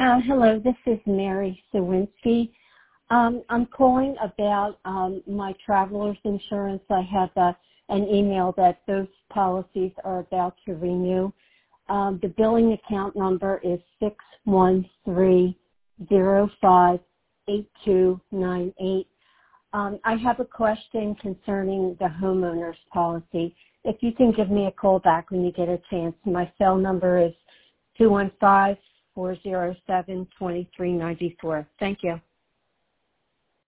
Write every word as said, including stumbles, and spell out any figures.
Uh, hello, this is Mary Sawinski. Um, I'm calling about um, my traveler's insurance. I have uh, an email that those policies are about to renew. Um, the billing account number is six one three zero five eight two nine eight. Um, I have a question concerning the homeowner's policy. If you can give me a call back when you get a chance. My cell number is two one five, four zero seven, two three nine four. Thank you.